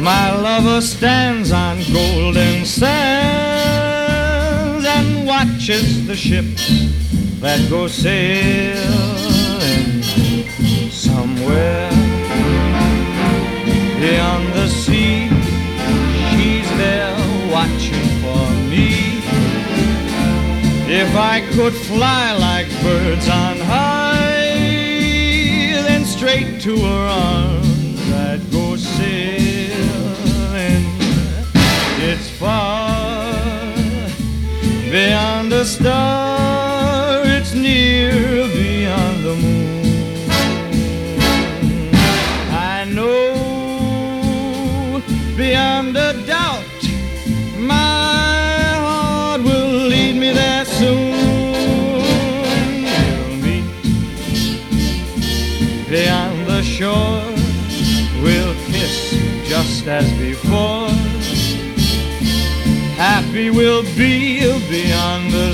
My lover stands on golden sands and watches the ships that go sailing somewhere beyond the sea. She's there watching for me. If I could fly like birds on high, then straight to her arms I'd go sailing. It's far beyond a star, it's near beyond the moon. I know beyond a doubt my heart will lead me there soon. We'll meet beyond the shore, we'll kiss just as before. Happy we'll be beyond the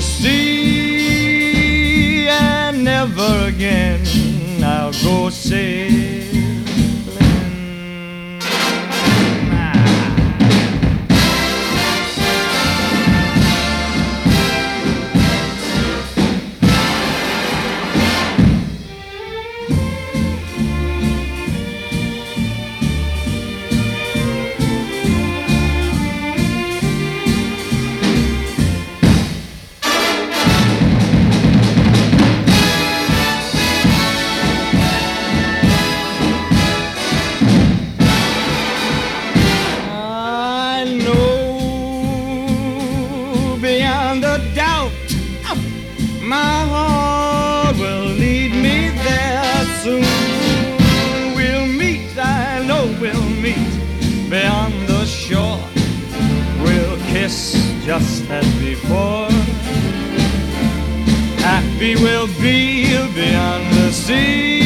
sea, and never again I'll go sailing. Beyond a doubt, my heart will lead me there soon. We'll meet, I know we'll meet beyond the shore. We'll kiss just as before. Happy we'll be beyond the sea.